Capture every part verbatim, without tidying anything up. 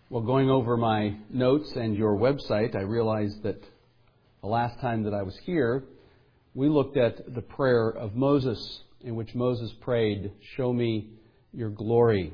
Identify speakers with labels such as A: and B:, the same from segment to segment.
A: Well, going over my notes and your website, I realized that the last time that I was here, we looked at the prayer of Moses, in which Moses prayed, "Show me your glory."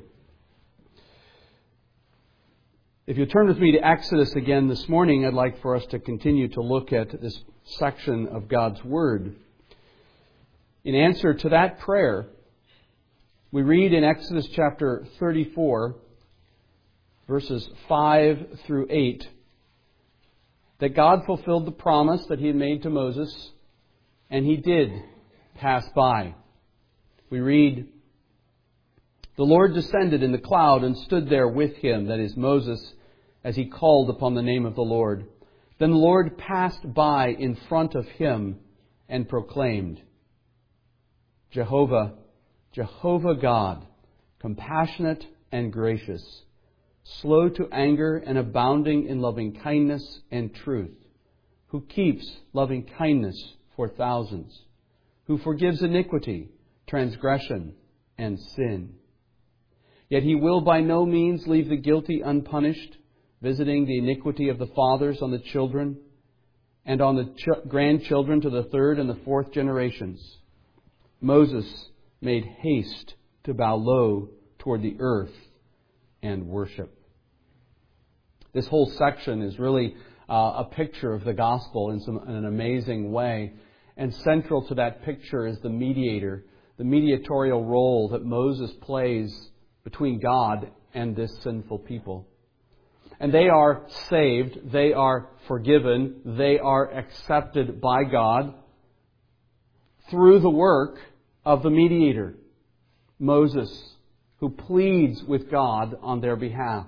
A: If you turn with me to Exodus again this morning, I'd like for us to continue to look at this section of God's Word. In answer to that prayer, we read in Exodus chapter thirty-four, verses five through eight, that God fulfilled the promise that He had made to Moses, and He did pass by. We read, "The Lord descended in the cloud and stood there with him," that is Moses, "as he called upon the name of the Lord. Then the Lord passed by in front of him and proclaimed, 'Jehovah, Jehovah God, compassionate and gracious, slow to anger and abounding in loving kindness and truth, who keeps loving kindness for thousands, who forgives iniquity, transgression, and sin. Yet He will by no means leave the guilty unpunished, visiting the iniquity of the fathers on the children, and on the ch- grandchildren to the third and the fourth generations.' Moses made haste to bow low toward the earth and worship." This whole section is really uh, a picture of the gospel in, some, in an amazing way. And central to that picture is the mediator, the mediatorial role that Moses plays between God and this sinful people. And they are saved, they are forgiven, they are accepted by God through the work of the mediator, Moses, who pleads with God on their behalf.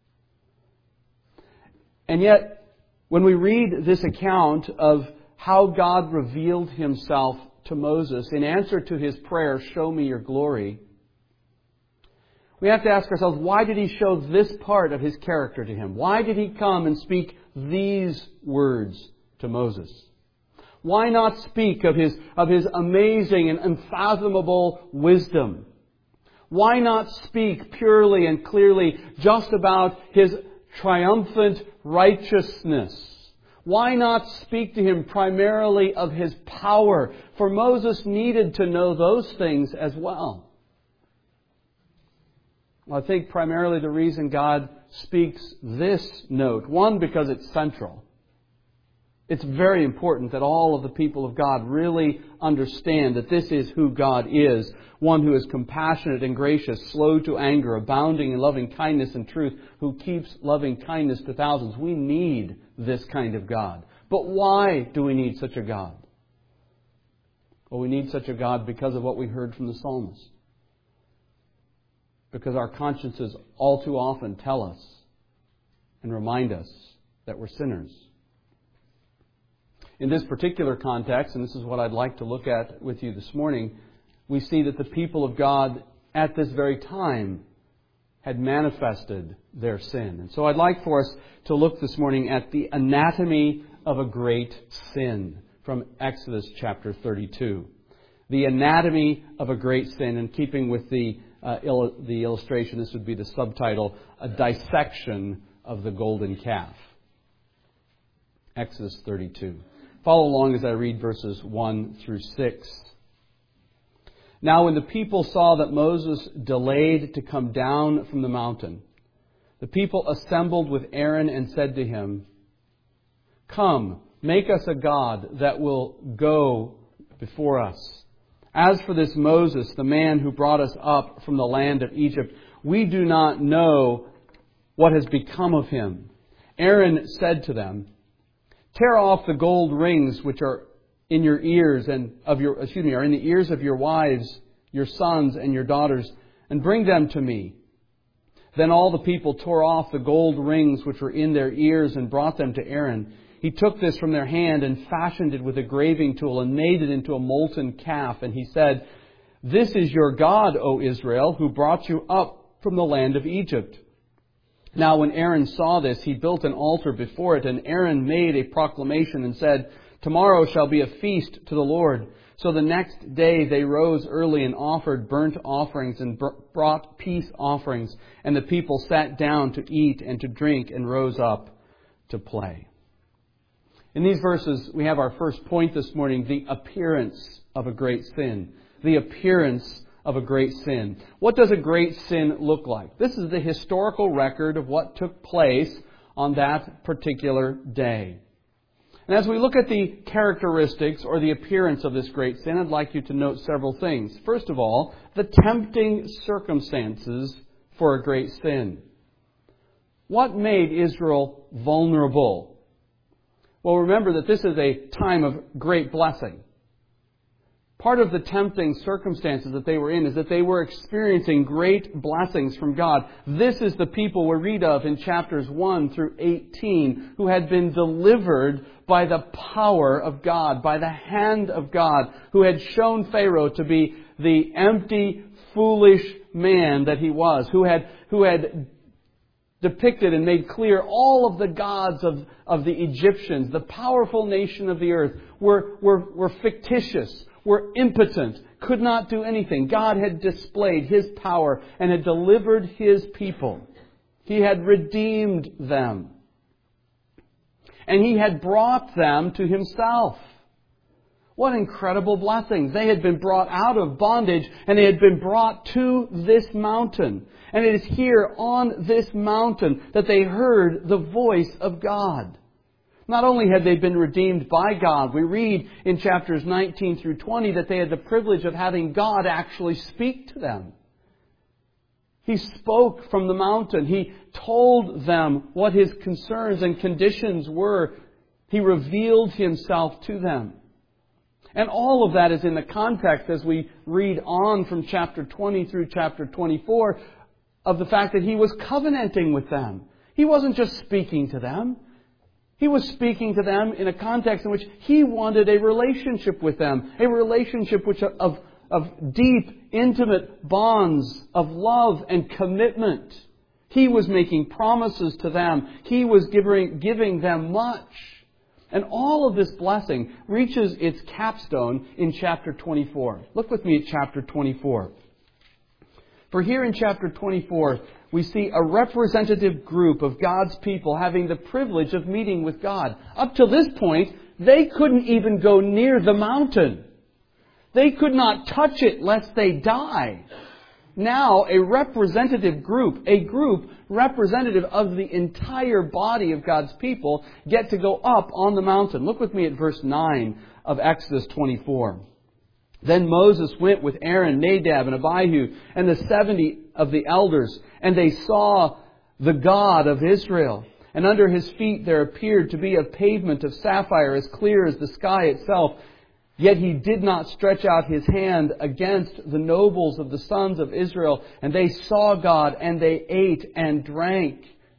A: And yet, when we read this account of how God revealed Himself to Moses in answer to his prayer, "Show me your glory," we have to ask ourselves, why did He show this part of His character to him? Why did He come and speak these words to Moses? Why not speak of His, of His amazing and unfathomable wisdom? Why not speak purely and clearly just about His triumphant righteousness? Why not speak to him primarily of His power? For Moses needed to know those things as well. Well, I think primarily the reason God speaks this note, one, because it's central. It's very important that all of the people of God really understand that this is who God is. One who is compassionate and gracious, slow to anger, abounding in loving kindness and truth, who keeps loving kindness to thousands. We need this kind of God. But why do we need such a God? Well, we need such a God because of what we heard from the psalmist. Because our consciences all too often tell us and remind us that we're sinners. In this particular context, and this is what I'd like to look at with you this morning, we see that the people of God at this very time had manifested their sin. And so I'd like for us to look this morning at the anatomy of a great sin from Exodus chapter thirty-two. The anatomy of a great sin, in keeping with the, uh, il- the illustration, this would be the subtitle, "A Dissection of the Golden Calf." Exodus thirty-two. Follow along as I read verses one through six. "Now when the people saw that Moses delayed to come down from the mountain, the people assembled with Aaron and said to him, 'Come, make us a god that will go before us. As for this Moses, the man who brought us up from the land of Egypt, we do not know what has become of him.' Aaron said to them, 'Tear off the gold rings which are in your ears and of your excuse me are in the ears of your wives, your sons and your daughters, and bring them to me.' Then all the people tore off the gold rings which were in their ears and brought them to Aaron. He took this from their hand and fashioned it with a graving tool and made it into a molten calf. And he said, 'This is your God, O Israel, who brought you up from the land of Egypt.' Now when Aaron saw this, he built an altar before it, and Aaron made a proclamation and said, Tomorrow shall be a feast to the Lord. So the next day they rose early and offered burnt offerings and brought peace offerings. And the people sat down to eat and to drink and rose up to play. In these verses, we have our first point this morning, the appearance of a great sin. The appearance of a great sin. What does a great sin look like? This is the historical record of what took place on that particular day. And as we look at the characteristics or the appearance of this great sin, I'd like you to note several things. First of all, the tempting circumstances for a great sin. What made Israel vulnerable? Well, remember that this is a time of great blessing. Part of the tempting circumstances that they were in is that they were experiencing great blessings from God. This is the people we read of in chapters one through eighteen who had been delivered by the power of God, by the hand of God, who had shown Pharaoh to be the empty, foolish man that he was, who had, who had depicted and made clear all of the gods of, of the Egyptians, the powerful nation of the earth, were, were, were fictitious, were impotent, could not do anything. God had displayed His power and had delivered His people. He had redeemed them. And He had brought them to Himself. What incredible blessings. They had been brought out of bondage and they had been brought to this mountain. And it is here on this mountain that they heard the voice of God. Not only had they been redeemed by God, we read in chapters nineteen through twenty that they had the privilege of having God actually speak to them. He spoke from the mountain. He told them what His concerns and conditions were. He revealed Himself to them. And all of that is in the context, as we read on from chapter twenty through chapter twenty-four, of the fact that He was covenanting with them. He wasn't just speaking to them. He was speaking to them in a context in which He wanted a relationship with them. A relationship which of, of deep, intimate bonds of love and commitment. He was making promises to them. He was giving, giving them much. And all of this blessing reaches its capstone in chapter twenty-four. Look with me at chapter twenty-four. For here in chapter twenty-four, we see a representative group of God's people having the privilege of meeting with God. Up to this point, they couldn't even go near the mountain. They could not touch it lest they die. Now, a representative group, a group representative of the entire body of God's people, get to go up on the mountain. Look with me at verse nine of Exodus twenty-four. Then Moses went with Aaron, Nadab, and Abihu, and the seventy of the elders, and they saw the God of Israel. And under His feet there appeared to be a pavement of sapphire as clear as the sky itself. Yet He did not stretch out His hand against the nobles of the sons of Israel. And they saw God, and they ate and drank.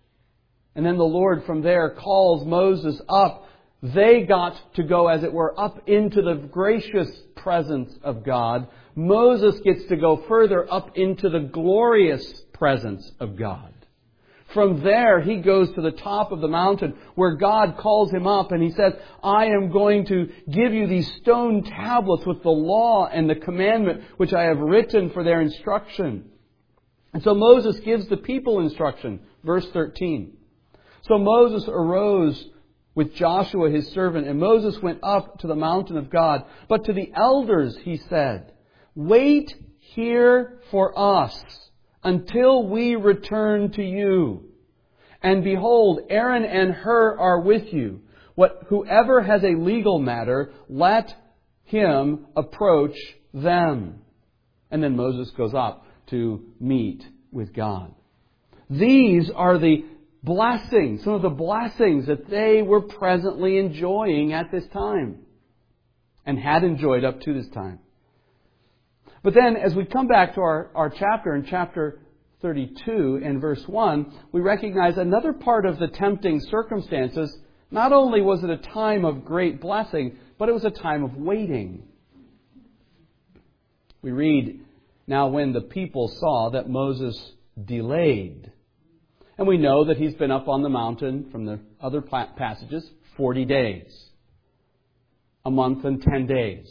A: And then the Lord from there calls Moses up. They got to go, as it were, up into the gracious presence of God. Moses gets to go further up into the glorious presence of God. From there, he goes to the top of the mountain where God calls him up and He says, I am going to give you these stone tablets with the law and the commandment which I have written for their instruction. And so Moses gives the people instruction. Verse thirteen. So Moses arose with Joshua his servant, and Moses went up to the mountain of God. But to the elders he said, wait here for us until we return to you. And behold, Aaron and Hur are with you. What, whoever has a legal matter, let him approach them. And then Moses goes up to meet with God. These are the blessings, some of the blessings that they were presently enjoying at this time and had enjoyed up to this time. But then as we come back to our, our chapter in chapter thirty-two and verse one, we recognize another part of the tempting circumstances. Not only was it a time of great blessing, but it was a time of waiting. We read, now when the people saw that Moses delayed. And we know that he's been up on the mountain from the other passages forty days. a month and ten days.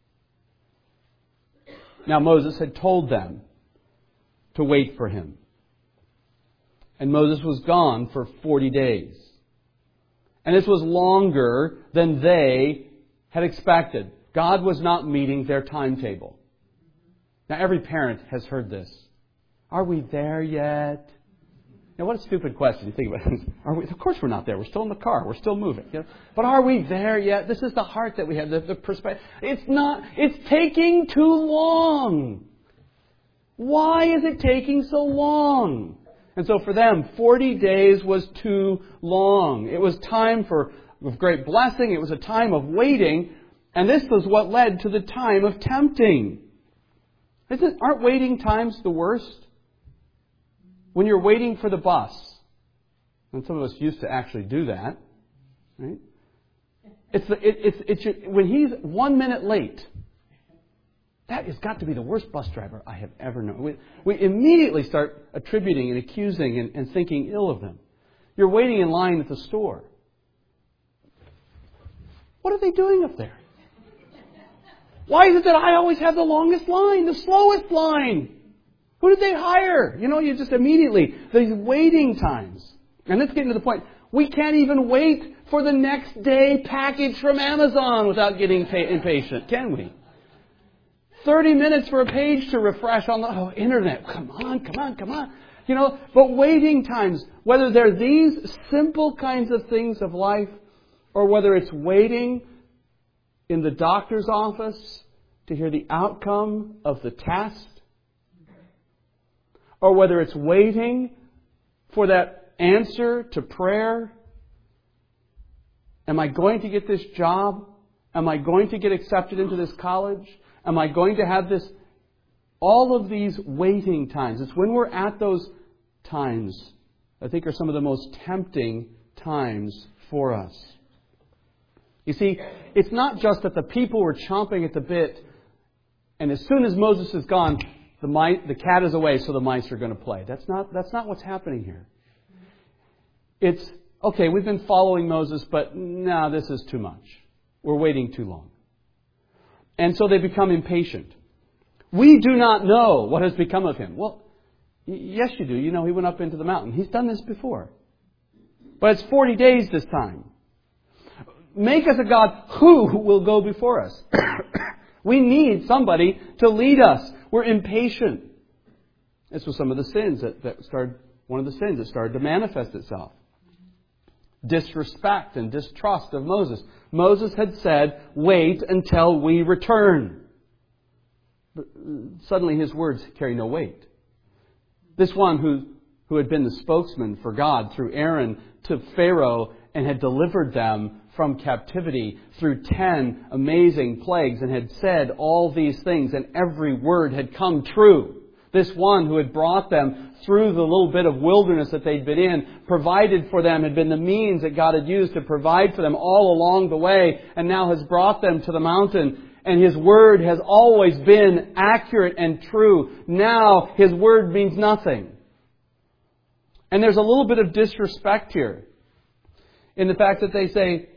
A: Now Moses had told them to wait for him. And Moses was gone for forty days. And this was longer than they had expected. God was not meeting their timetable. Now every parent has heard this. Are we there yet? Now what a stupid question. You think about it. Are we? Of course we're not there. We're still in the car. We're still moving. You know? But are we there yet? This is the heart that we have, the, the perspective. It's not, it's taking too long. Why is it taking so long? And so for them, forty days was too long. It was time for of great blessing. It was a time of waiting. And this was what led to the time of tempting. Isn't, aren't waiting times the worst? When you're waiting for the bus. And some of us used to actually do that. Right? It's, the, it, it's, it's your, when he's one minute late. That has got to be the worst bus driver I have ever known. We, we immediately start attributing and accusing and, and thinking ill of them. You're waiting in line at the store. What are they doing up there? Why is it that I always have the longest line, the slowest line? Who did they hire? You know, you just immediately, these waiting times. And let's get to the point. We can't even wait for the next day package from Amazon without getting pa- impatient, can we? thirty minutes for a page to refresh on the oh, internet. Come on, come on, come on. You know, but waiting times, whether they're these simple kinds of things of life, or whether it's waiting in the doctor's office to hear the outcome of the test, or whether it's waiting for that answer to prayer. Am I going to get this job? Am I going to get accepted into this college? Am I going to have this? All of these waiting times. It's when we're at those times, I think, are some of the most tempting times for us. You see, it's not just that the people were chomping at the bit, and as soon as Moses is gone, the mice, the cat is away, so the mice are going to play. That's not, that's not what's happening here. It's, okay, we've been following Moses, but no, this is too much. We're waiting too long. And so they become impatient. We do not know what has become of him. Well, y- yes you do. You know he went up into the mountain. He's done this before. But it's forty days this time. Make us a God who will go before us. We need somebody to lead us. We're impatient. This was some of the sins that, that started, one of the sins that started to manifest itself. Disrespect and distrust of Moses. Moses had said, wait until we return. But suddenly his words carry no weight. This one who, who had been the spokesman for God through Aaron to Pharaoh and had delivered them from captivity through ten amazing plagues and had said all these things and every word had come true. This one who had brought them through the little bit of wilderness that they'd been in, provided for them, had been the means that God had used to provide for them all along the way, and now has brought them to the mountain. And His Word has always been accurate and true. Now His Word means nothing. And there's a little bit of disrespect here in the fact that they say,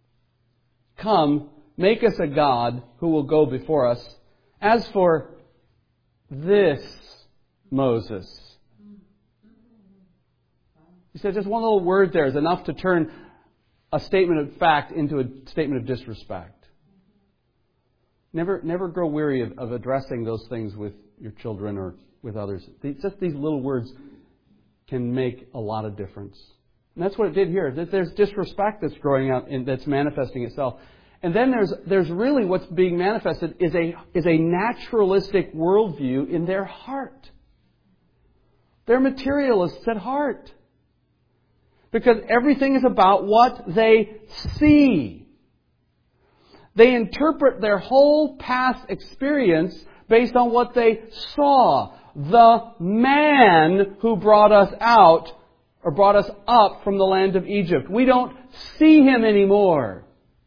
A: come, make us a God who will go before us. As for this Moses. He said just one little word there is enough to turn a statement of fact into a statement of disrespect. Never never grow weary of, of addressing those things with your children or with others. These, just these little words can make a lot of difference. And that's what it did here. There's disrespect that's growing out and that's manifesting itself. And then there's there's really what's being manifested is a is a naturalistic worldview in their heart. They're materialists at heart. Because everything is about what they see. They interpret their whole past experience based on what they saw. The man who brought us out or brought us up from the land of Egypt. We don't see him anymore.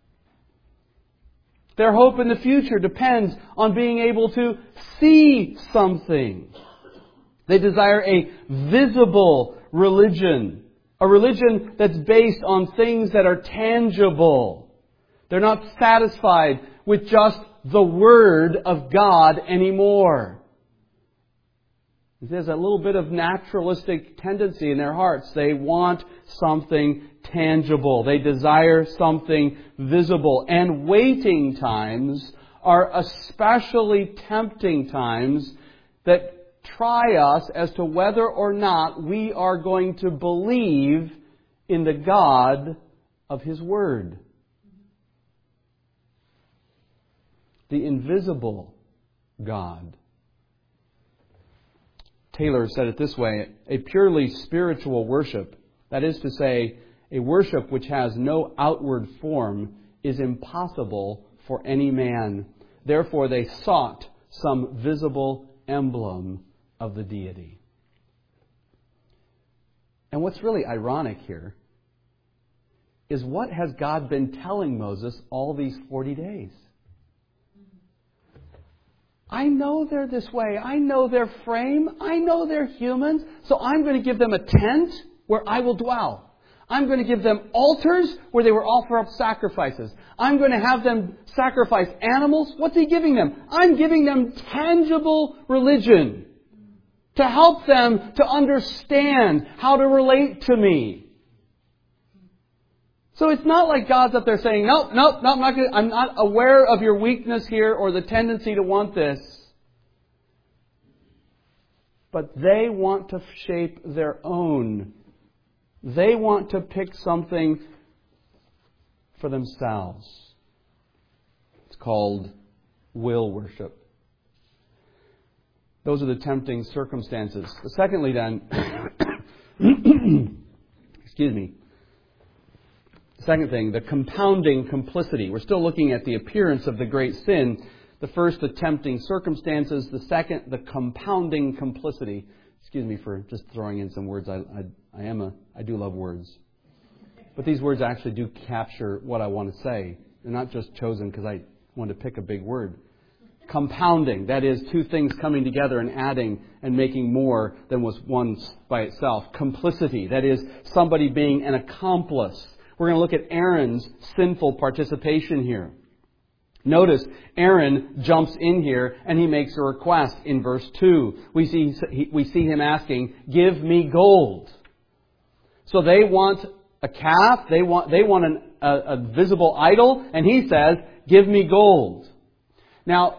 A: Their hope in the future depends on being able to see something. They desire a visible religion. A religion that's based on things that are tangible. They're not satisfied with just the Word of God anymore. There's a little bit of naturalistic tendency in their hearts. They want something tangible. They desire something visible. And waiting times are especially tempting times that try us as to whether or not we are going to believe in the God of His Word. The invisible God. Taylor said it this way: a purely spiritual worship, that is to say, a worship which has no outward form, is impossible for any man. Therefore they sought some visible emblem of the deity. And what's really ironic here is, what has God been telling Moses all these forty days? I know they're this way. I know their frame. I know they're humans. So I'm going to give them a tent where I will dwell. I'm going to give them altars where they will offer up sacrifices. I'm going to have them sacrifice animals. What's He giving them? I'm giving them tangible religion to help them to understand how to relate to me. So it's not like God's up there saying, nope, nope, nope, I'm not gonna, I'm not aware of your weakness here or the tendency to want this. But they want to shape their own. They want to pick something for themselves. It's called will worship. Those are the tempting circumstances. Secondly then, excuse me, second thing, the compounding complicity. We're still looking at the appearance of the great sin. The first, the tempting circumstances. The second, the compounding complicity. Excuse me for just throwing in some words. I, I, I am a, I do love words. But these words actually do capture what I want to say. They're not just chosen because I want to pick a big word. Compounding, that is, two things coming together and adding and making more than was one by itself. Complicity, that is, somebody being an accomplice. We're going to look at Aaron's sinful participation here. Notice Aaron jumps in here and he makes a request in verse two. We see, we see him asking, give me gold. So they want a calf, they want, they want an, a, a visible idol, and he says, give me gold. Now,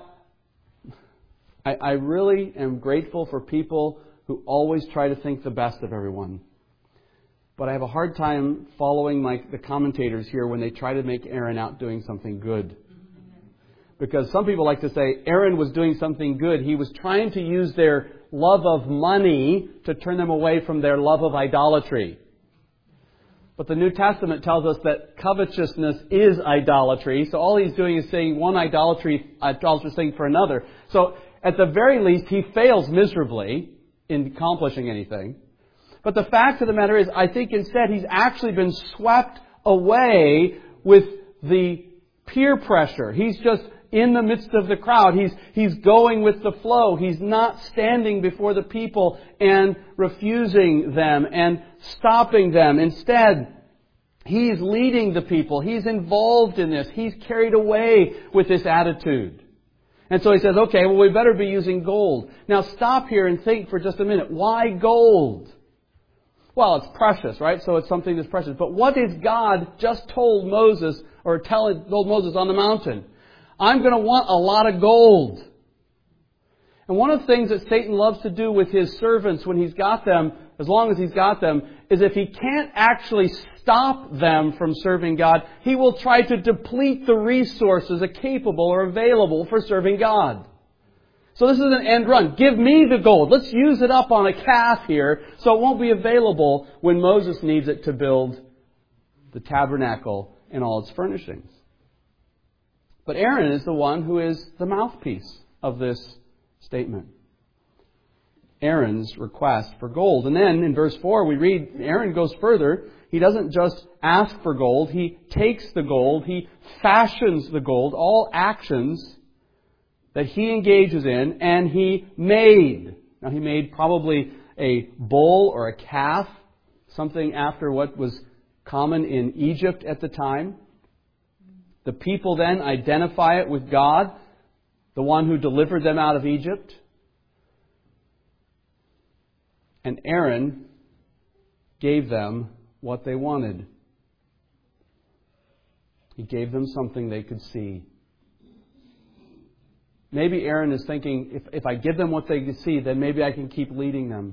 A: I, I really am grateful for people who always try to think the best of everyone. But I have a hard time following my, the commentators here when they try to make Aaron out doing something good. Because some people like to say Aaron was doing something good. He was trying to use their love of money to turn them away from their love of idolatry. But the New Testament tells us that covetousness is idolatry. So all he's doing is saying one idolatry, idolatrous thing for another. So at the very least, he fails miserably in accomplishing anything. But the fact of the matter is, I think instead he's actually been swept away with the peer pressure. He's just in the midst of the crowd. He's, he's going with the flow. He's not standing before the people and refusing them and stopping them. Instead, he's leading the people. He's involved in this. He's carried away with this attitude. And so he says, okay, well, we better be using gold. Now stop here and think for just a minute. Why gold? Well, it's precious, right? So it's something that's precious. But what is God just told Moses, or tell, told Moses on the mountain? I'm going to want a lot of gold. And one of the things that Satan loves to do with his servants when he's got them, as long as he's got them, is if he can't actually stop them from serving God, he will try to deplete the resources capable or available for serving God. So this is an end run. Give me the gold. Let's use it up on a calf here so it won't be available when Moses needs it to build the tabernacle and all its furnishings. But Aaron is the one who is the mouthpiece of this statement. Aaron's request for gold. And then in verse four we read Aaron goes further. He doesn't just ask for gold. He takes the gold. He fashions the gold. All actions that he engages in, and he made. Now he made probably a bull or a calf, something after what was common in Egypt at the time. The people then identify it with God, the one who delivered them out of Egypt. And Aaron gave them what they wanted. He gave them something they could see. Maybe Aaron is thinking, if, if I give them what they can see, then maybe I can keep leading them.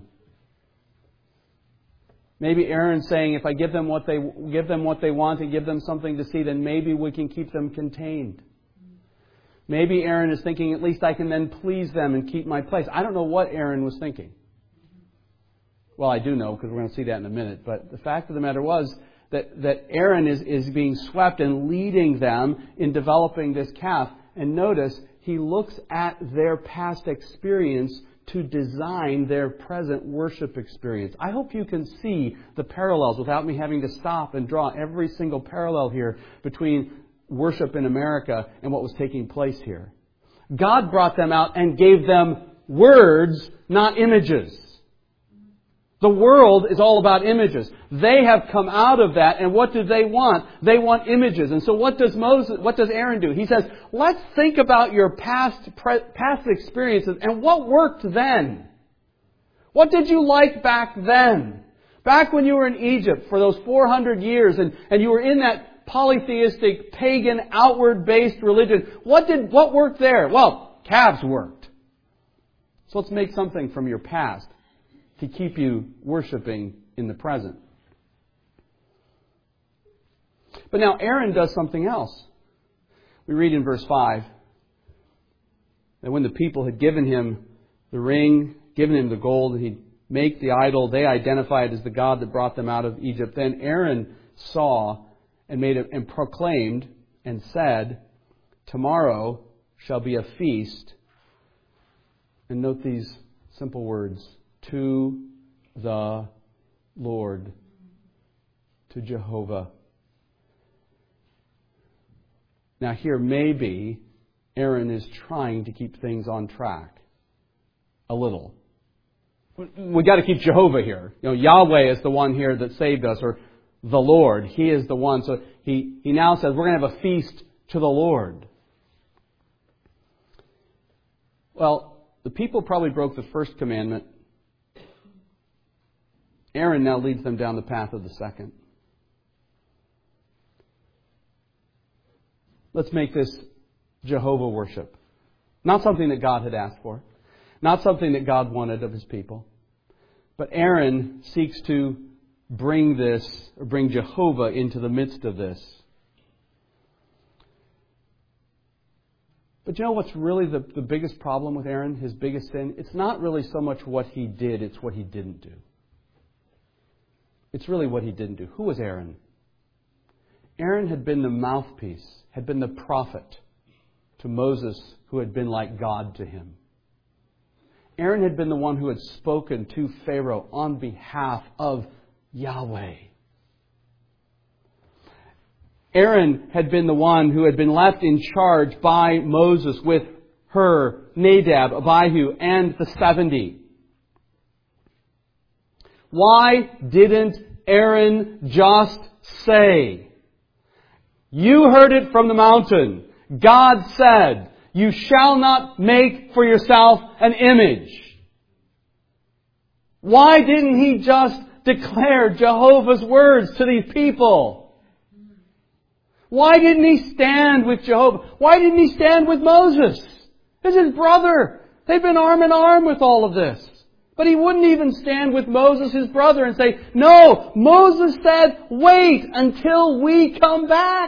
A: Maybe Aaron's saying, if I give them what they give them what they want and give them something to see, then maybe we can keep them contained. Maybe Aaron is thinking, at least I can then please them and keep my place. I don't know what Aaron was thinking. Well, I do know, because we're going to see that in a minute. But the fact of the matter was that, that Aaron is, is being swept and leading them in developing this calf. And notice, he looks at their past experience to design their present worship experience. I hope you can see the parallels without me having to stop and draw every single parallel here between worship in America and what was taking place here. God brought them out and gave them words, not images. The world is all about images. They have come out of that, and what do they want? They want images. And so what does Moses, what does Aaron do? He says, let's think about your past past experiences and what worked then. What did you like back then? Back when you were in Egypt for those four hundred years and, and you were in that polytheistic, pagan, outward-based religion. What did what worked there? Well, calves worked. So let's make something from your past to keep you worshiping in the present. But now Aaron does something else. We read in verse five that when the people had given him the ring, given him the gold, he'd make the idol, they identified as the God that brought them out of Egypt. Then Aaron saw and made it and proclaimed and said, tomorrow shall be a feast. And note these simple words. To the Lord, to Jehovah. Now here maybe Aaron is trying to keep things on track. A little. We've got to keep Jehovah here. You know, Yahweh is the one here that saved us, or the Lord. He is the one. So he, he now says we're going to have a feast to the Lord. Well, the people probably broke the first commandment. Aaron now leads them down the path of the second. Let's make this Jehovah worship. Not something that God had asked for. Not something that God wanted of His people. But Aaron seeks to bring this, or bring Jehovah into the midst of this. But you know what's really the, the biggest problem with Aaron, his biggest sin? It's not really so much what he did, it's what he didn't do. It's really what he didn't do. Who was Aaron? Aaron had been the mouthpiece, had been the prophet to Moses, who had been like God to him. Aaron had been the one who had spoken to Pharaoh on behalf of Yahweh. Aaron had been the one who had been left in charge by Moses with Hur, Nadab, Abihu, and the seventy. Why didn't Aaron just say, you heard it from the mountain. God said, you shall not make for yourself an image. Why didn't he just declare Jehovah's words to these people? Why didn't he stand with Jehovah? Why didn't he stand with Moses? It's his brother. They've been arm in arm with all of this. But he wouldn't even stand with Moses, his brother, and say, no, Moses said, wait until we come back.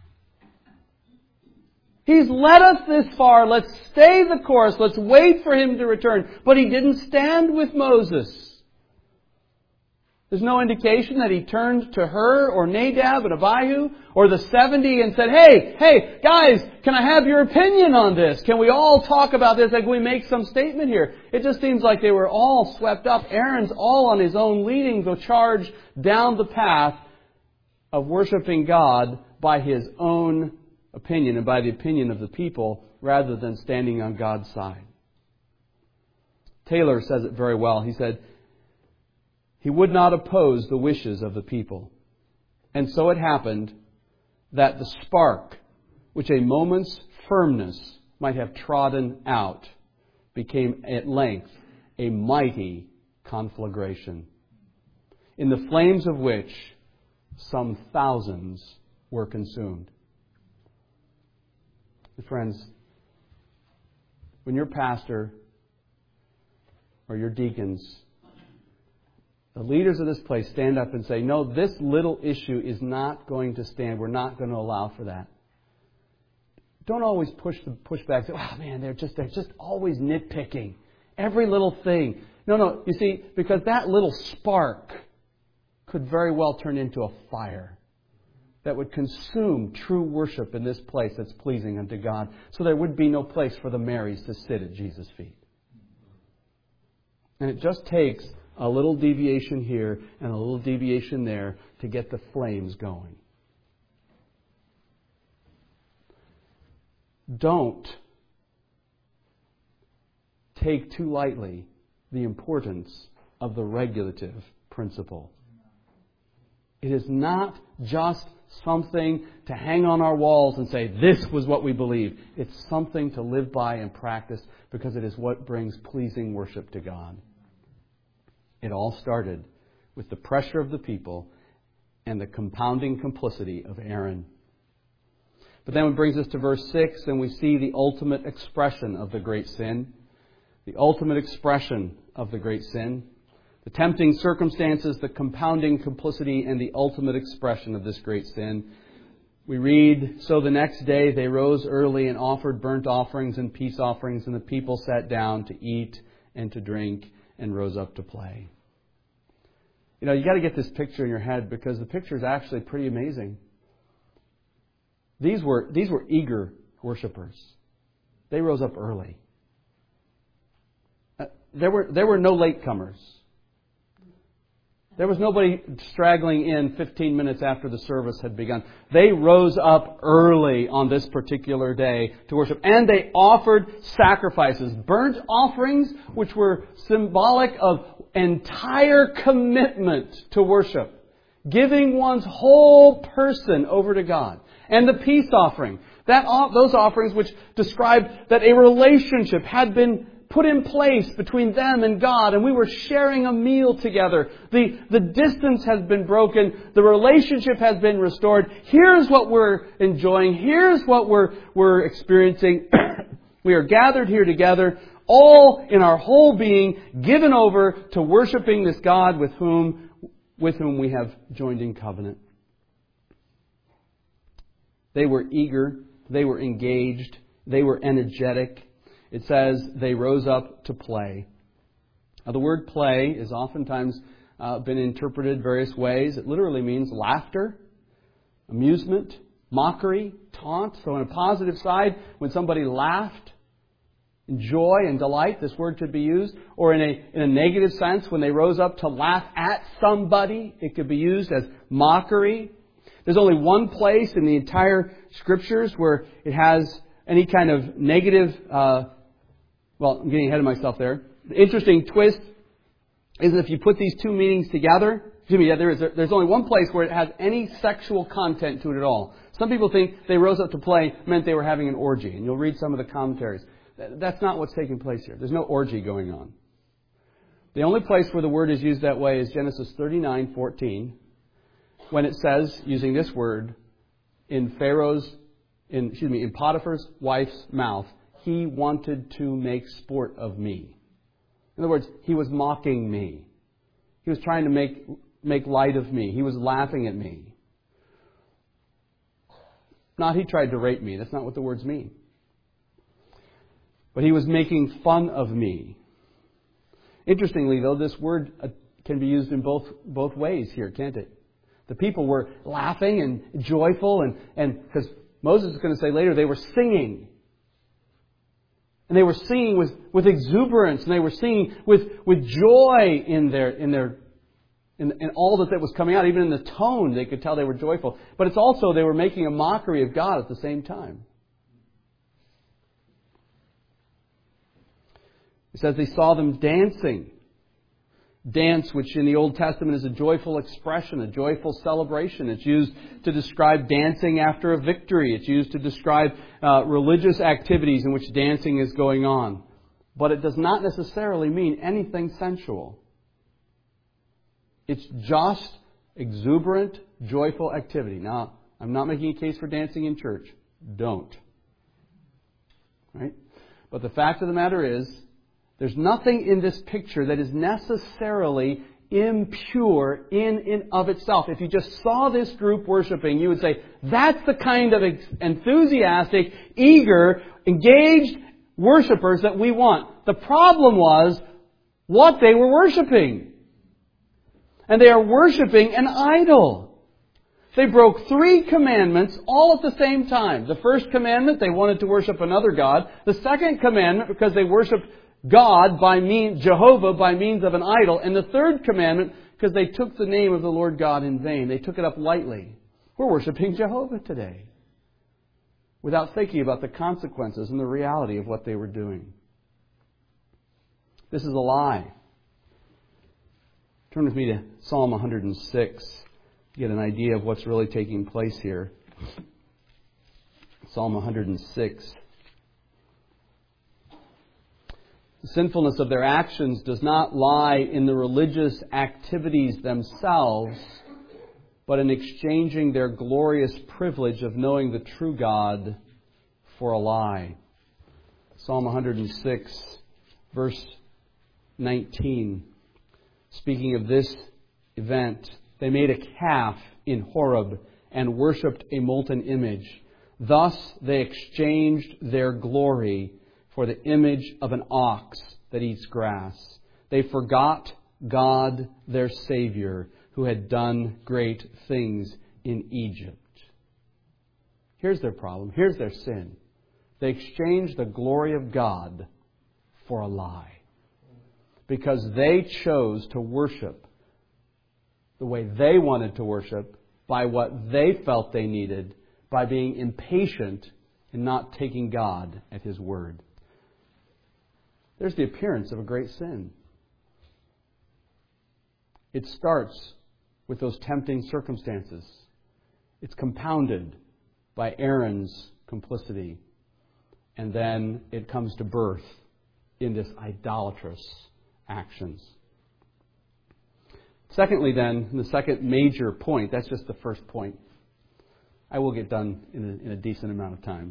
A: He's led us this far. Let's stay the course. Let's wait for him to return. But he didn't stand with Moses. There's no indication that he turned to Hur or Nadab and Abihu or the seventy and said, hey, hey, guys, can I have your opinion on this? Can we all talk about this? Like, can we make some statement here? It just seems like they were all swept up. Aaron's all on his own, leading the charge down the path of worshiping God by his own opinion and by the opinion of the people rather than standing on God's side. Taylor says it very well. He said, he would not oppose the wishes of the people. And so it happened that the spark which a moment's firmness might have trodden out, became at length a mighty conflagration, in the flames of which some thousands were consumed. Friends, when your pastor or your deacons, the leaders of this place, stand up and say, no, this little issue is not going to stand. We're not going to allow for that. Don't always push the push back. Say, oh man, they're just they're just always nitpicking. Every little thing. No, no, you see, because that little spark could very well turn into a fire that would consume true worship in this place that's pleasing unto God. So there would be no place for the Marys to sit at Jesus' feet. And it just takes a little deviation here and a little deviation there to get the flames going. Don't take too lightly the importance of the regulative principle. It is not just something to hang on our walls and say, this was what we believe. It's something to live by and practice because it is what brings pleasing worship to God. It all started with the pressure of the people and the compounding complicity of Aaron. But then it brings us to verse six, and we see the ultimate expression of the great sin. The ultimate expression of the great sin. The tempting circumstances, the compounding complicity, and the ultimate expression of this great sin. We read, so the next day they rose early and offered burnt offerings and peace offerings, and the people sat down to eat and to drink and rose up to play. You know, you got to get this picture in your head because the picture is actually pretty amazing. These were these were eager worshipers. They rose up early. Uh, there were there were no latecomers. There was nobody straggling in fifteen minutes after the service had begun. They rose up early on this particular day to worship. And they offered sacrifices, burnt offerings, which were symbolic of entire commitment to worship. Giving one's whole person over to God. And the peace offering. That those offerings which described that a relationship had been put in place between them and God, and we were sharing a meal together. The, the distance has been broken. The relationship has been restored. Here's what we're enjoying. Here's what we're, we're experiencing. We are gathered here together, all in our whole being, given over to worshiping this God with whom, with whom we have joined in covenant. They were eager. They were engaged. They were energetic. It says they rose up to play. Now, the word play is oftentimes uh, been interpreted various ways. It literally means laughter, amusement, mockery, taunt. So on a positive side, when somebody laughed, in joy and delight, this word could be used. Or in a, in a negative sense, when they rose up to laugh at somebody, it could be used as mockery. There's only one place in the entire Scriptures where it has any kind of negative uh, Well, I'm getting ahead of myself there. The interesting twist is that if you put these two meanings together, excuse me, yeah, there is, there's only one place where it has any sexual content to it at all. Some people think they rose up to play meant they were having an orgy, and you'll read some of the commentaries. That's not what's taking place here. There's no orgy going on. The only place where the word is used that way is Genesis thirty-nine fourteen, when it says, using this word, in Pharaoh's, in excuse me, in Potiphar's wife's mouth, he wanted to make sport of me. In other words, he was mocking me. He was trying to make make light of me. He was laughing at me. Not he tried to rape me. That's not what the words mean. But he was making fun of me. Interestingly, though, this word can be used in both both ways here, can't it? The people were laughing and joyful, and and because Moses is going to say later they were singing. And they were singing with, with exuberance, and they were singing with, with joy in their in their in, in all that, that was coming out. Even in the tone, they could tell they were joyful. But it's also they were making a mockery of God at the same time. It says they saw them dancing. Dance, which in the Old Testament is a joyful expression, a joyful celebration. It's used to describe dancing after a victory. It's used to describe uh, religious activities in which dancing is going on. But it does not necessarily mean anything sensual. It's just exuberant, joyful activity. Now, I'm not making a case for dancing in church. Don't. Right? But the fact of the matter is, there's nothing in this picture that is necessarily impure in and of itself. If you just saw this group worshiping, you would say, that's the kind of enthusiastic, eager, engaged worshipers that we want. The problem was what they were worshiping. And they are worshiping an idol. They broke three commandments all at the same time. The first commandment, they wanted to worship another god. The second commandment, because they worshipped God by means, Jehovah by means of an idol. And the third commandment, because they took the name of the Lord God in vain. They took it up lightly. We're worshiping Jehovah today, without thinking about the consequences and the reality of what they were doing. This is a lie. Turn with me to Psalm one hundred six to get an idea of what's really taking place here. Psalm one hundred six. The sinfulness of their actions does not lie in the religious activities themselves, but in exchanging their glorious privilege of knowing the true God for a lie. Psalm one hundred six, verse nineteen. Speaking of this event, they made a calf in Horeb and worshipped a molten image. Thus they exchanged their glory for the image of an ox that eats grass. They forgot God, their Savior, who had done great things in Egypt. Here's their problem. Here's their sin. They exchanged the glory of God for a lie, because they chose to worship the way they wanted to worship, by what they felt they needed, by being impatient and not taking God at His word. There's the appearance of a great sin. It starts with those tempting circumstances. It's compounded by Aaron's complicity. And then it comes to birth in this idolatrous actions. Secondly, then, the second major point, that's just the first point. I will get done in a, in a decent amount of time.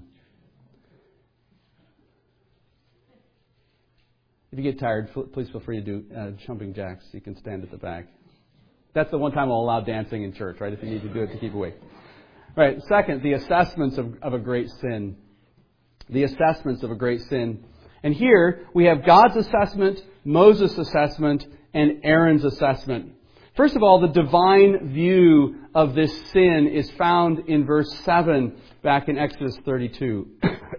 A: If you get tired, please feel free to do uh, jumping jacks. You can stand at the back. That's the one time I'll allow dancing in church, right? If you need to do it to keep awake. Right. Second, the assessments of, of a great sin. The assessments of a great sin. And here we have God's assessment, Moses' assessment, and Aaron's assessment. First of all, the divine view of this sin is found in verse seven back in Exodus thirty-two.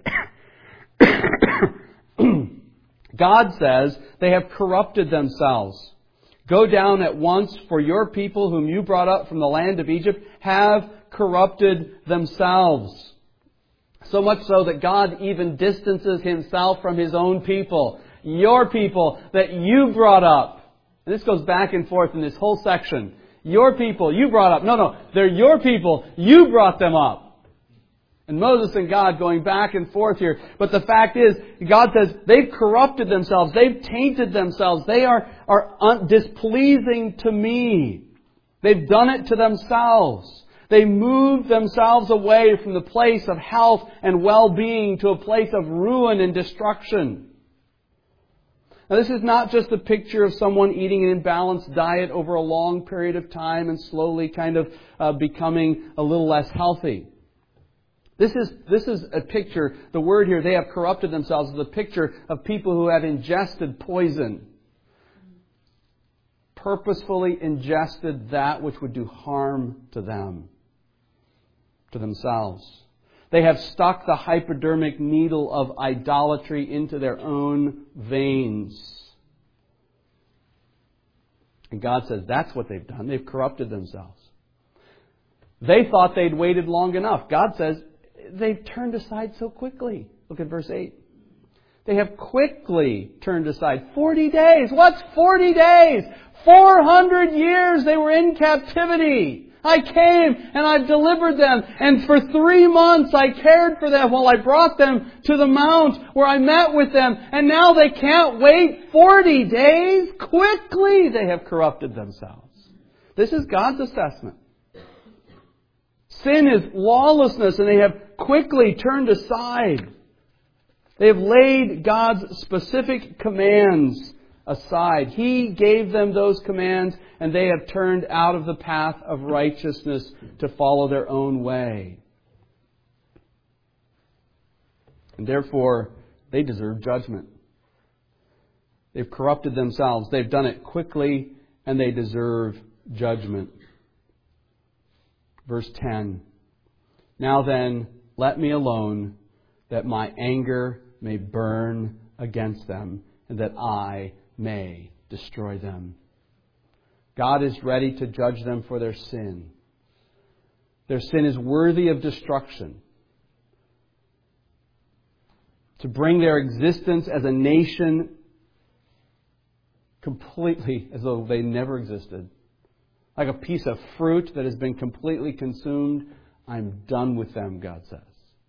A: God says, they have corrupted themselves. Go down at once, for your people whom you brought up from the land of Egypt have corrupted themselves. So much so that God even distances Himself from His own people. Your people that you brought up. And this goes back and forth in this whole section. Your people you brought up. No, no, they're your people. You brought them up. And Moses and God going back and forth here. But the fact is, God says they've corrupted themselves. They've tainted themselves. They are, are un- displeasing to me. They've done it to themselves. They moved themselves away from the place of health and well-being to a place of ruin and destruction. Now, this is not just a picture of someone eating an imbalanced diet over a long period of time and slowly kind of uh, becoming a little less healthy. This is, this is a picture, the word here, they have corrupted themselves, is a picture of people who have ingested poison. Purposefully ingested that which would do harm to them, to themselves. They have stuck the hypodermic needle of idolatry into their own veins. And God says that's what they've done. They've corrupted themselves. They thought they'd waited long enough. God says they've turned aside so quickly. Look at verse eight. They have quickly turned aside. Forty days. What's forty days? Four hundred years they were in captivity. I came and I delivered them, and for three months I cared for them while I brought them to the mount where I met with them, and now they can't wait forty days? Quickly they have corrupted themselves. This is God's assessment. Sin is lawlessness, and they have quickly turned aside. They have laid God's specific commands aside. He gave them those commands, and they have turned out of the path of righteousness to follow their own way. And therefore, they deserve judgment. They've corrupted themselves. They've done it quickly, and they deserve judgment. Verse ten. Now then, let me alone, that my anger may burn against them, and that I may destroy them. God is ready to judge them for their sin. Their sin is worthy of destruction. To bring their existence as a nation completely as though they never existed. Like a piece of fruit that has been completely consumed. I'm done with them, God says.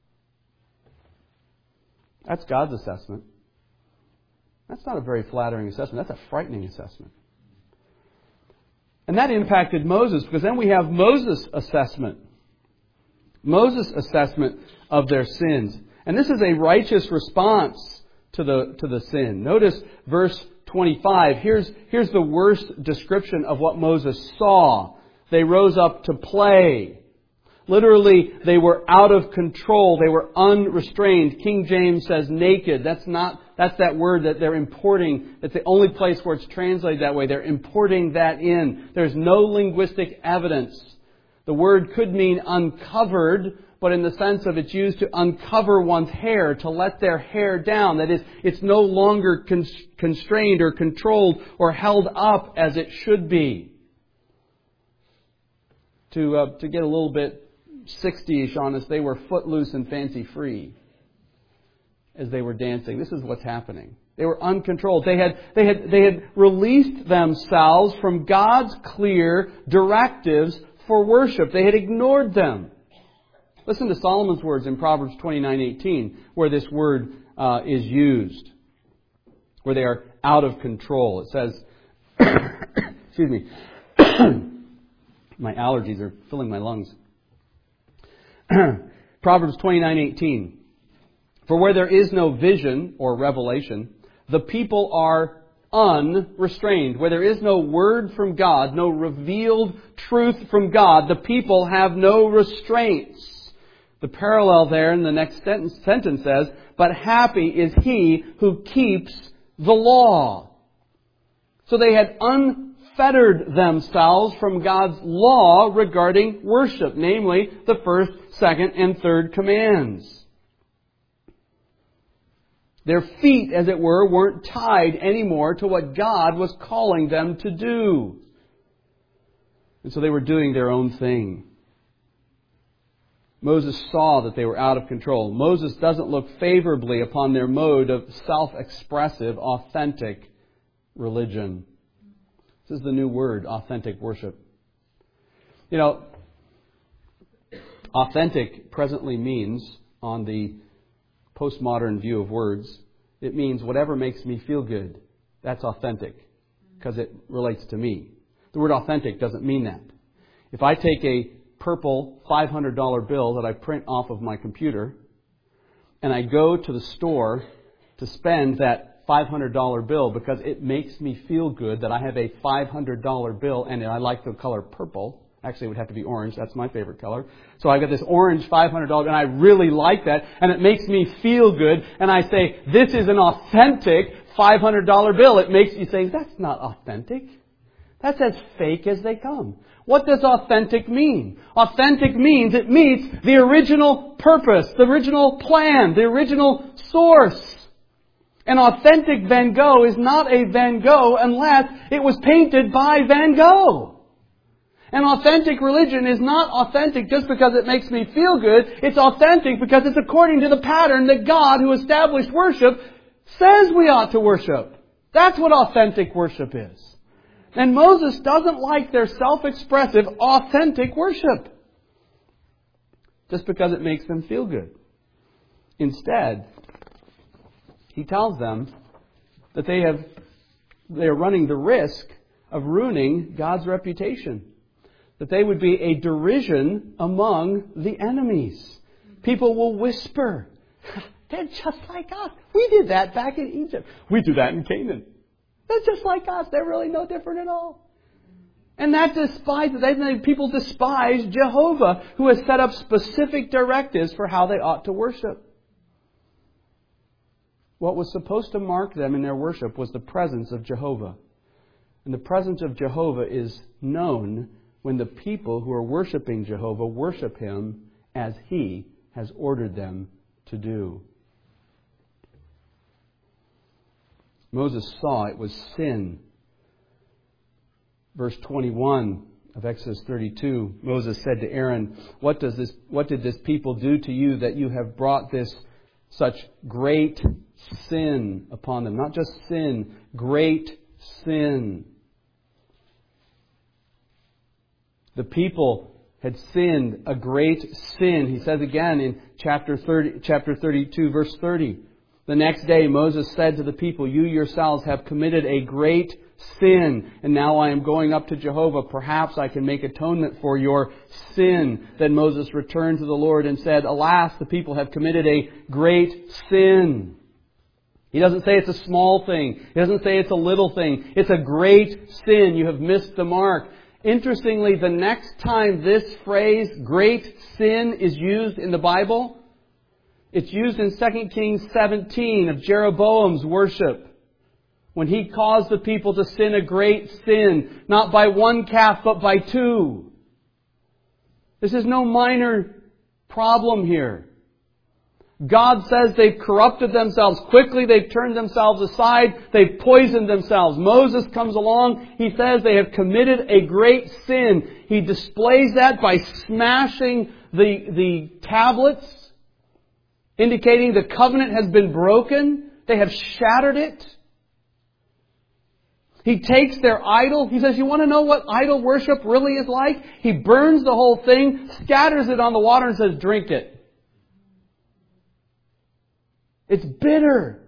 A: That's God's assessment. That's not a very flattering assessment. That's a frightening assessment. And that impacted Moses, because then we have Moses' assessment. Moses' assessment of their sins. And this is a righteous response to the, to the sin. Notice verse twenty-five. Here's, here's the worst description of what Moses saw. They rose up to play. Literally, they were out of control. They were unrestrained. King James says naked. That's not, that's that word that they're importing. That's the only place where it's translated that way. They're importing that in. There's no linguistic evidence. The word could mean uncovered, but in the sense of it's used to uncover one's hair, to let their hair down. That is, it's no longer constrained or controlled or held up as it should be. To, uh, to get a little bit sixty-ish on us, they were footloose and fancy-free as they were dancing. This is what's happening. They were uncontrolled. They had, they had, they had released themselves from God's clear directives for worship. They had ignored them. Listen to Solomon's words in Proverbs twenty-nine eighteen, where this word uh, is used, where they are out of control. It says, excuse me, my allergies are filling my lungs. Proverbs twenty-nine eighteen. For where there is no vision or revelation, the people are unrestrained. Where there is no word from God, no revealed truth from God, the people have no restraints. The parallel there in the next sentence, sentence says, but happy is he who keeps the law. So they had unfettered themselves from God's law regarding worship, namely the first, second, and third commands. Their feet, as it were, weren't tied anymore to what God was calling them to do. And so they were doing their own thing. Moses saw that they were out of control. Moses doesn't look favorably upon their mode of self-expressive, authentic religion. This is the new word, authentic worship. You know, authentic presently means, on the postmodern view of words, it means whatever makes me feel good. That's authentic, because it relates to me. The word authentic doesn't mean that. If I take a purple five hundred dollars bill that I print off of my computer, and I go to the store to spend that five hundred dollars bill because it makes me feel good that I have a five hundred dollars bill and I like the color purple. Actually, it would have to be orange. That's my favorite color. So I've got this orange five hundred dollars and I really like that, and it makes me feel good, and I say, this is an authentic five hundred dollars bill. It makes you say, that's not authentic. That's as fake as they come. What does authentic mean? Authentic means it meets the original purpose, the original plan, the original source. An authentic Van Gogh is not a Van Gogh unless it was painted by Van Gogh. An authentic religion is not authentic just because it makes me feel good. It's authentic because it's according to the pattern that God, who established worship, says we ought to worship. That's what authentic worship is. And Moses doesn't like their self-expressive, authentic worship just because it makes them feel good. Instead, he tells them that they have they are running the risk of ruining God's reputation. That they would be a derision among the enemies. People will whisper, they're just like us. We did that back in Egypt. We do that in Canaan. They're just like us. They're really no different at all. And that despises, they, people despise Jehovah, who has set up specific directives for how they ought to worship. What was supposed to mark them in their worship was the presence of Jehovah. And the presence of Jehovah is known when the people who are worshiping Jehovah worship Him as He has ordered them to do. Moses saw it was sin. Verse twenty-one of Exodus thirty-two, Moses said to Aaron, What does this? What did this people do to you that you have brought this such great sin upon them? Not just sin, great sin. The people had sinned a great sin. He says again in chapter thirty, chapter thirty-two, verse thirty. The next day Moses said to the people, You yourselves have committed a great sin, and now I am going up to Jehovah. Perhaps I can make atonement for your sin. Then Moses returned to the Lord and said, Alas, the people have committed a great sin. He doesn't say it's a small thing. He doesn't say it's a little thing. It's a great sin. You have missed the mark. Interestingly, the next time this phrase, great sin, is used in the Bible, it's used in Second Kings seventeen of Jeroboam's worship. When he caused the people to sin a great sin, not by one calf, but by two. This is no minor problem here. God says they've corrupted themselves quickly. They've turned themselves aside. They've poisoned themselves. Moses comes along. He says they have committed a great sin. He displays that by smashing the, the tablets, indicating the covenant has been broken. They have shattered it. He takes their idol. He says, you want to know what idol worship really is like? He burns the whole thing, scatters it on the water and says, drink it. It's bitter.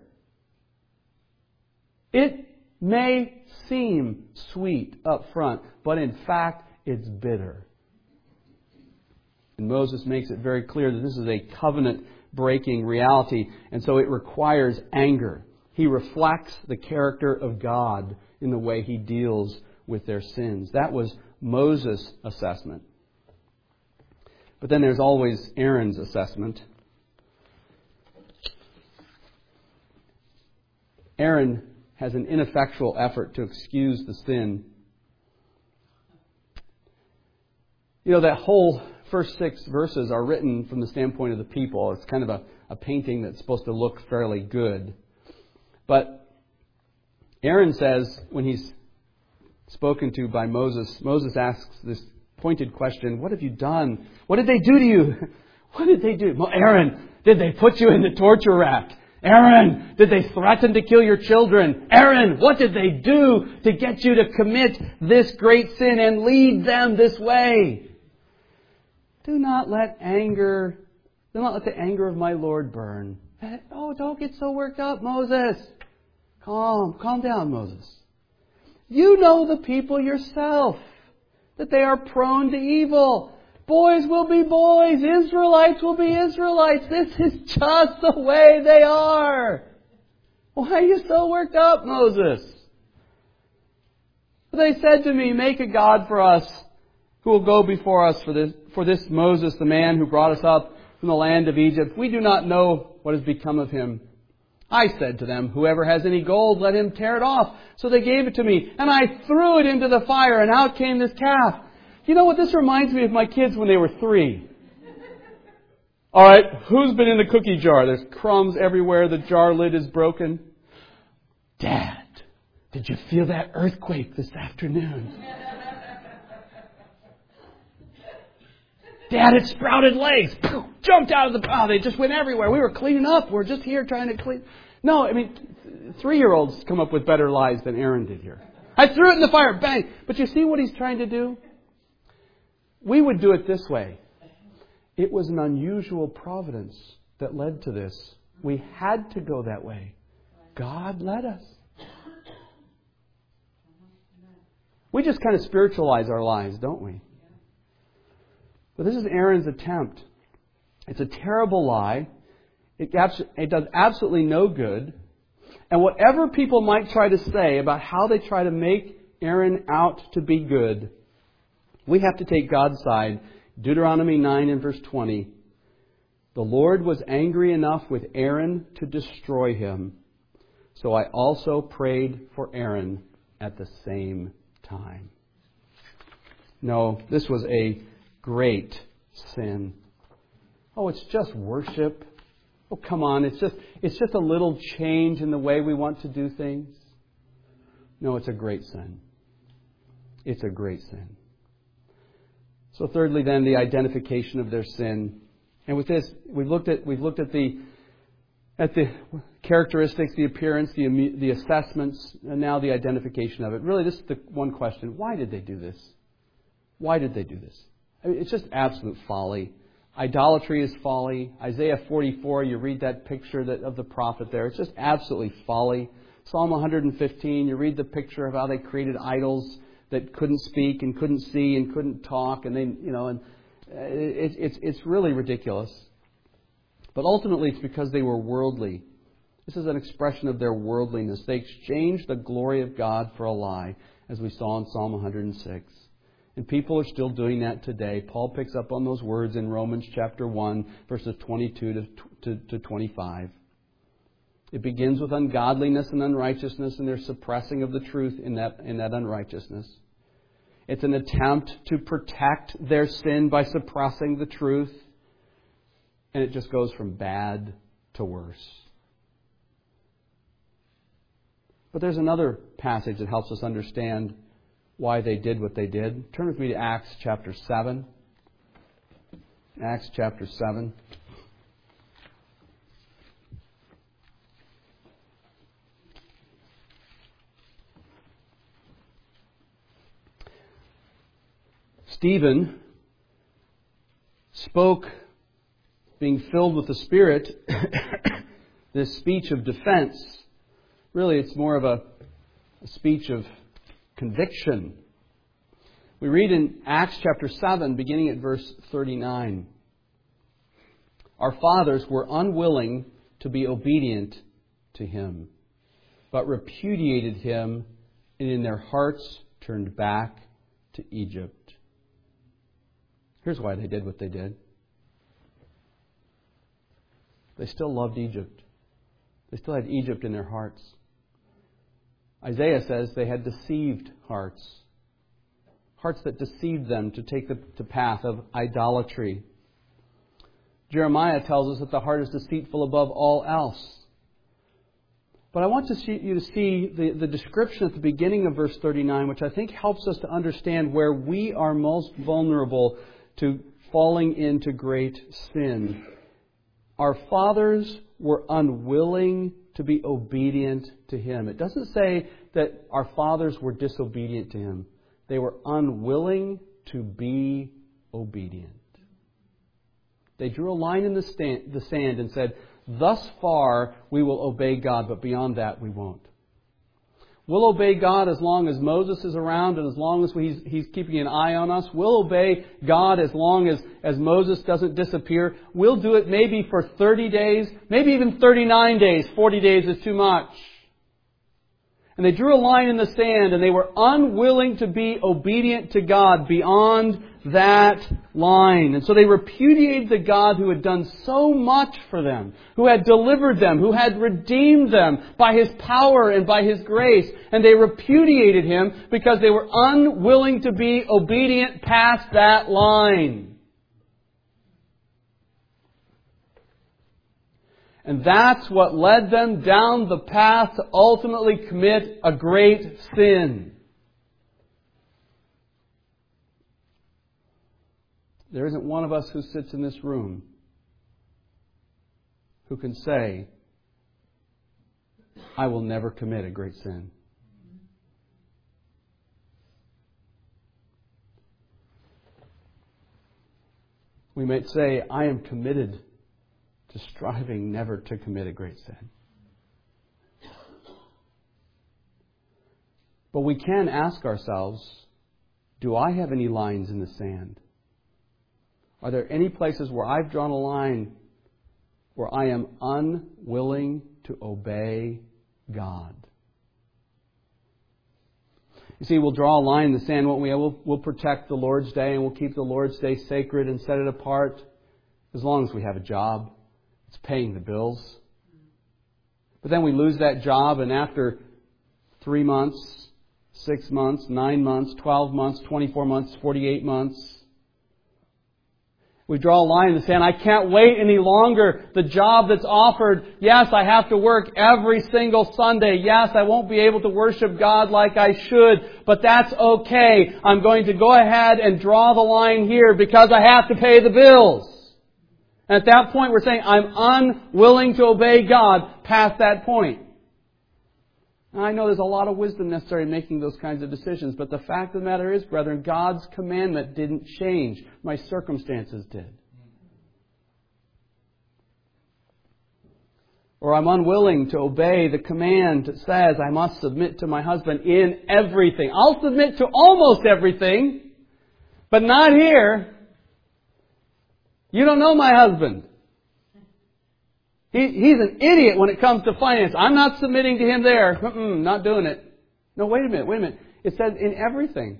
A: It may seem sweet up front, but in fact, it's bitter. And Moses makes it very clear that this is a covenant-breaking reality, and so it requires anger. He reflects the character of God in the way He deals with their sins. That was Moses' assessment. But then there's always Aaron's assessment. Aaron has an ineffectual effort to excuse the sin. You know, that whole first six verses are written from the standpoint of the people. It's kind of a, a painting that's supposed to look fairly good. But Aaron says, when he's spoken to by Moses, Moses asks this pointed question, what have you done? What did they do to you? What did they do? Well, Aaron, did they put you in the torture rack? Aaron, did they threaten to kill your children? Aaron, what did they do to get you to commit this great sin and lead them this way? Do not let anger, do not let the anger of my Lord burn. Oh, don't get so worked up, Moses. Calm, calm down, Moses. You know the people yourself, that they are prone to evil. Boys will be boys. Israelites will be Israelites. This is just the way they are. Why are you so worked up, Moses? They said to me, make a God for us who will go before us for this, for this Moses, the man who brought us up from the land of Egypt. We do not know what has become of him. I said to them, whoever has any gold, let him tear it off. So they gave it to me, and I threw it into the fire, and out came this calf. You know what? This reminds me of my kids when they were three. All right, who's been in the cookie jar? There's crumbs everywhere. The jar lid is broken. Dad, did you feel that earthquake this afternoon? Dad, it sprouted legs. Jumped out of the... Oh, they just went everywhere. We were cleaning up. We're just here trying to clean... No, I mean, three-year-olds come up with better lies than Aaron did here. I threw it in the fire, bang! But you see what he's trying to do? We would do it this way. It was an unusual providence that led to this. We had to go that way. God led us. We just kind of spiritualize our lives, don't we? But this is Aaron's attempt. It's a terrible lie. It, abs- it does absolutely no good. And whatever people might try to say about how they try to make Aaron out to be good, we have to take God's side. Deuteronomy nine and verse twenty. The Lord was angry enough with Aaron to destroy him. So I also prayed for Aaron at the same time. No, this was a great sin. Oh, it's just worship. Oh, come on, it's just it's just a little change in the way we want to do things. No, it's a great sin. It's a great sin. So thirdly then, the identification of their sin. And with this, we've looked at we've looked at the at the characteristics, the appearance, the the assessments, and now the identification of it. Really, this is the one question. Why did they do this? Why did they do this? I mean, it's just absolute folly. Idolatry is folly. Isaiah forty-four, you read that picture that, of the prophet there. It's just absolutely folly. Psalm one hundred fifteen, you read the picture of how they created idols that couldn't speak and couldn't see and couldn't talk, and they, you know, and it, it's it's really ridiculous. But ultimately, it's because they were worldly. This is an expression of their worldliness. They exchanged the glory of God for a lie, as we saw in Psalm one hundred six. And people are still doing that today. Paul picks up on those words in Romans chapter one, verses twenty-two to, to, to twenty-five. It begins with ungodliness and unrighteousness, and their suppressing of the truth in that, in that unrighteousness. It's an attempt to protect their sin by suppressing the truth. And it just goes from bad to worse. But there's another passage that helps us understand why they did what they did. Turn with me to Acts chapter seven. Acts chapter seven. Stephen spoke, being filled with the Spirit, this speech of defense. Really, it's more of a, a speech of conviction. We read in Acts chapter seven, beginning at verse thirty-nine. Our fathers were unwilling to be obedient to him, but repudiated him, and in their hearts turned back to Egypt. Here's why they did what they did. They still loved Egypt. They still had Egypt in their hearts. Isaiah says they had deceived hearts. Hearts that deceived them to take the, the path of idolatry. Jeremiah tells us that the heart is deceitful above all else. But I want to see, you to see the, the description at the beginning of verse thirty-nine, which I think helps us to understand where we are most vulnerable to falling into great sin. Our fathers were unwilling to be obedient to him. It doesn't say that our fathers were disobedient to him. They were unwilling to be obedient. They drew a line in the, stand, the sand and said, thus far we will obey God, but beyond that we won't. We'll obey God as long as Moses is around and as long as he's, he's keeping an eye on us. We'll obey God as long as, as Moses doesn't disappear. We'll do it maybe for thirty days, maybe even thirty-nine days. forty days is too much. And they drew a line in the sand and they were unwilling to be obedient to God beyond that line. And so they repudiated the God who had done so much for them, who had delivered them, who had redeemed them by His power and by His grace. And they repudiated Him because they were unwilling to be obedient past that line. And that's what led them down the path to ultimately commit a great sin. There isn't one of us who sits in this room who can say I will never commit a great sin. We might say, I am committed to striving never to commit a great sin. But we can ask ourselves, do I have any lines in the sand? Are there any places where I've drawn a line where I am unwilling to obey God? You see, we'll draw a line in the sand, won't we? We'll, we'll protect the Lord's Day and we'll keep the Lord's Day sacred and set it apart as long as we have a job. It's paying the bills. But then we lose that job, and after three months, six months, nine months, twelve months, twenty-four months, forty-eight months, we draw a line in the sand. I can't wait any longer. The job that's offered, yes, I have to work every single Sunday. Yes, I won't be able to worship God like I should, but that's okay. I'm going to go ahead and draw the line here because I have to pay the bills. And at that point, we're saying, I'm unwilling to obey God past that point. Now, I know there's a lot of wisdom necessary in making those kinds of decisions, but the fact of the matter is, brethren, God's commandment didn't change. My circumstances did. Or I'm unwilling to obey the command that says I must submit to my husband in everything. I'll submit to almost everything, but not here. You don't know my husband. He, he's an idiot when it comes to finance. I'm not submitting to him there. Mm-mm, not doing it. No, wait a minute, wait a minute. It says in everything.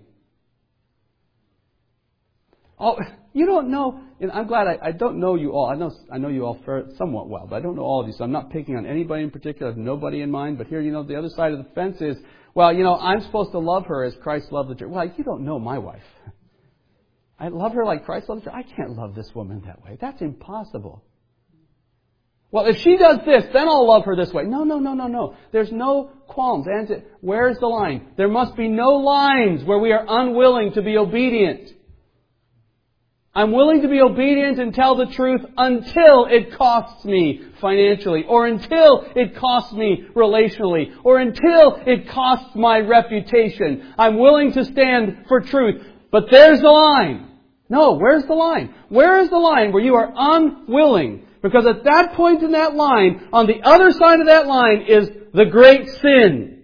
A: Oh, you don't know. And I'm glad I, I don't know you all. I know I know you all somewhat well, but I don't know all of you. So I'm not picking on anybody in particular. I have nobody in mind. But here, you know, the other side of the fence is, well, you know, I'm supposed to love her as Christ loved the church. Well, you don't know my wife. I love her like Christ loved her. I can't love this woman that way. That's impossible. Well, if she does this, then I'll love her this way. No, no, no, no, no. There's no qualms. And where's the line? There must be no lines where we are unwilling to be obedient. I'm willing to be obedient and tell the truth until it costs me financially, or until it costs me relationally, or until it costs my reputation. I'm willing to stand for truth. But there's the line. No, where's the line? Where is the line where you are unwilling? Because at that point in that line, on the other side of that line is the great sin.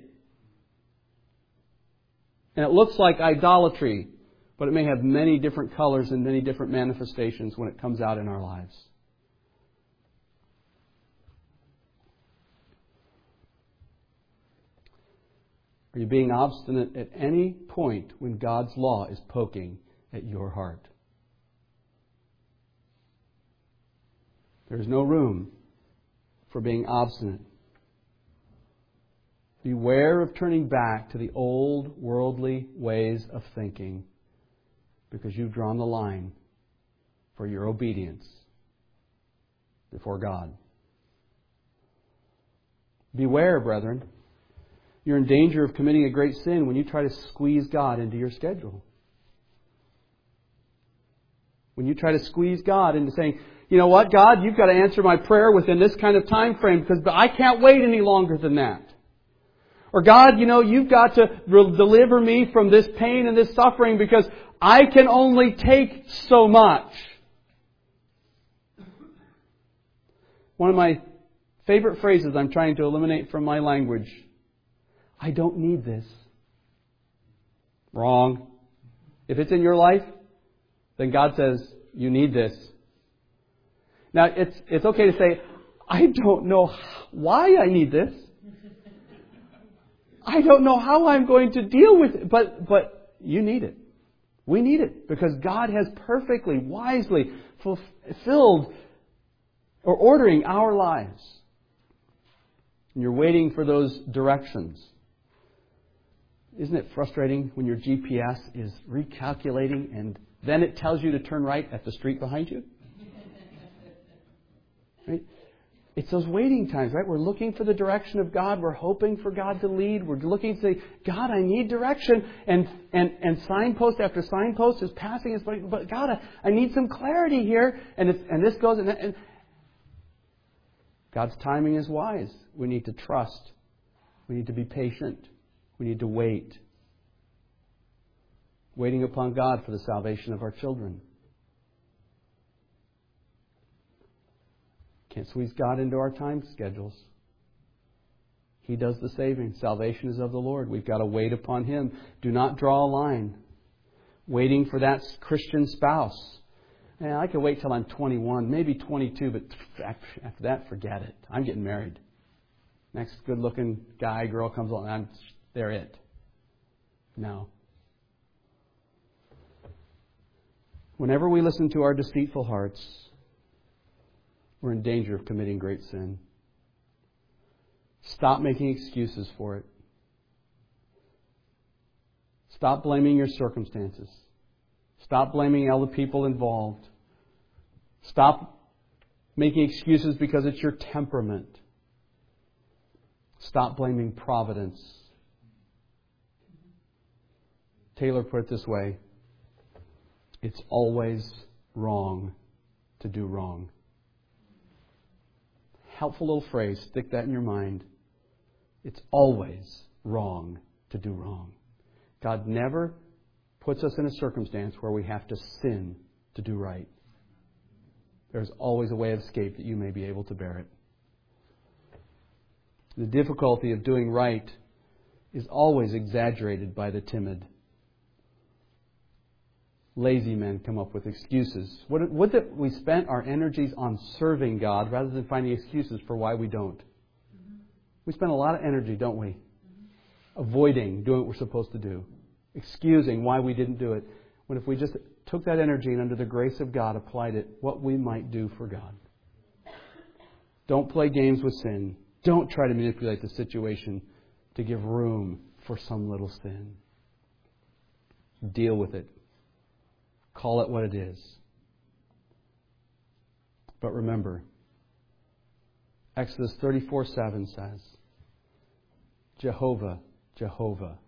A: And it looks like idolatry, but it may have many different colors and many different manifestations when it comes out in our lives. Are you being obstinate at any point when God's law is poking at your heart? There's no room for being obstinate. Beware of turning back to the old worldly ways of thinking, because you've drawn the line for your obedience before God. Beware, brethren. You're in danger of committing a great sin when you try to squeeze God into your schedule. When you try to squeeze God into saying, you know what, God, you've got to answer my prayer within this kind of time frame because I can't wait any longer than that. Or God, you know, you've got to deliver me from this pain and this suffering because I can only take so much. One of my favorite phrases I'm trying to eliminate from my language: I don't need this. Wrong. If it's in your life, then God says, you need this. Now, it's it's okay to say, I don't know why I need this. I don't know how I'm going to deal with it, but but you need it. We need it because God has perfectly, wisely fulfilled or ordering our lives. And you're waiting for those directions. Isn't it frustrating when your G P S is recalculating and then it tells you to turn right at the street behind you? Right? It's those waiting times, right? We're looking for the direction of God. We're hoping for God to lead. We're looking to say, God, I need direction. And and, and signpost after signpost is passing us by. But God, I, I need some clarity here. And it's, and this goes. And, that, and God's timing is wise. We need to trust We need to be patient. We need to wait. Waiting upon God for the salvation of our children. Can't squeeze God into our time schedules. He does the saving. Salvation is of the Lord. We've got to wait upon Him. Do not draw a line. Waiting for that Christian spouse. Man, I could wait till I'm twenty-one, maybe twenty-two, but after that, forget it. I'm getting married. Next good-looking guy, girl comes along, I'm, they're it. No. Whenever we listen to our deceitful hearts, we're in danger of committing great sin. Stop making excuses for it. Stop blaming your circumstances. Stop blaming all the people involved. Stop making excuses because it's your temperament. Stop blaming providence. Taylor put it this way: it's always wrong to do wrong. Helpful little phrase. Stick that in your mind. It's always wrong to do wrong. God never puts us in a circumstance where we have to sin to do right. There's always a way of escape that you may be able to bear it. The difficulty of doing right is always exaggerated by the timid. Lazy men come up with excuses. Would, would that we spent our energies on serving God rather than finding excuses for why we don't. Mm-hmm. We spend a lot of energy, don't we? Mm-hmm. Avoiding doing what we're supposed to do. Excusing why we didn't do it. When if we just took that energy and under the grace of God applied it, what we might do for God. Don't play games with sin. Don't try to manipulate the situation to give room for some little sin. Deal with it. Call it what it is. But remember, Exodus thirty-four seven says, Jehovah, Jehovah,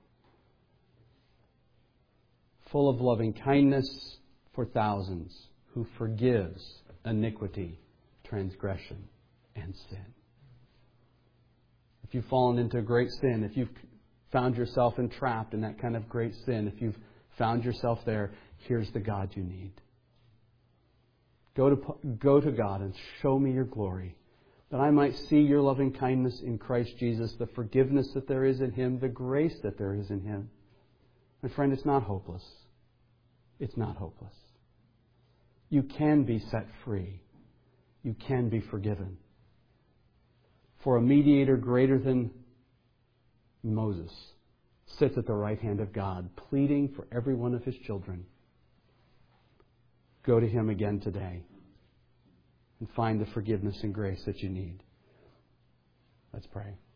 A: full of loving kindness for thousands, who forgives iniquity, transgression, and sin. If you've fallen into a great sin, if you've found yourself entrapped in that kind of great sin, if you've found yourself there, here's the God you need. Go to, go to God and show me your glory, that I might see your loving kindness in Christ Jesus, the forgiveness that there is in Him, the grace that there is in Him. My friend, it's not hopeless. It's not hopeless. You can be set free. You can be forgiven. For a mediator greater than Moses sits at the right hand of God, pleading for every one of His children. Go to Him again today and find the forgiveness and grace that you need. Let's pray.